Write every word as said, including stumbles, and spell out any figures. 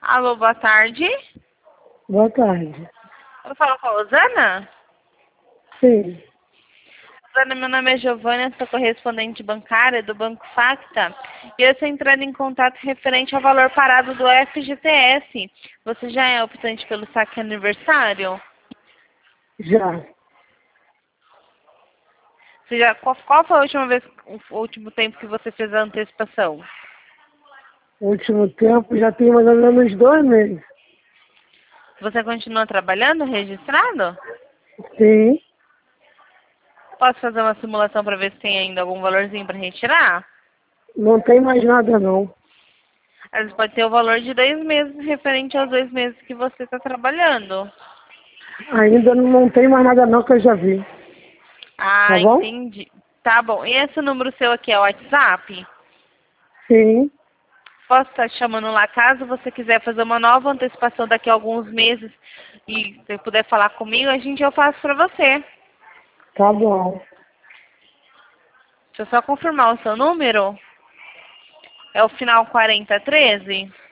Alô, boa tarde. Boa tarde. Eu falo com a Rosana? Sim. Rosana, meu nome é Giovânia, sou correspondente bancária do Banco Facta e eu estou entrando em contato referente ao valor parado do F G T S. Você já é optante pelo saque aniversário? Já. Você já, qual, qual foi a última vez, o último tempo que você fez a antecipação? No último tempo já tem mais ou menos dois meses. Você continua trabalhando, registrado? Sim. Posso fazer uma simulação para ver se tem ainda algum valorzinho para retirar? Não tem mais nada não. Às vezes pode ter o valor de dois meses referente aos dois meses que você está trabalhando. Ainda não tem mais nada não que eu já vi. Tá Ah, bom? entendi. Tá bom. E esse número seu aqui é o WhatsApp? Sim. Posso estar te chamando lá caso você quiser fazer uma nova antecipação daqui a alguns meses e você puder falar comigo, a gente eu faço para você. Tá bom. Deixa eu só confirmar o seu número. É o final quarenta treze?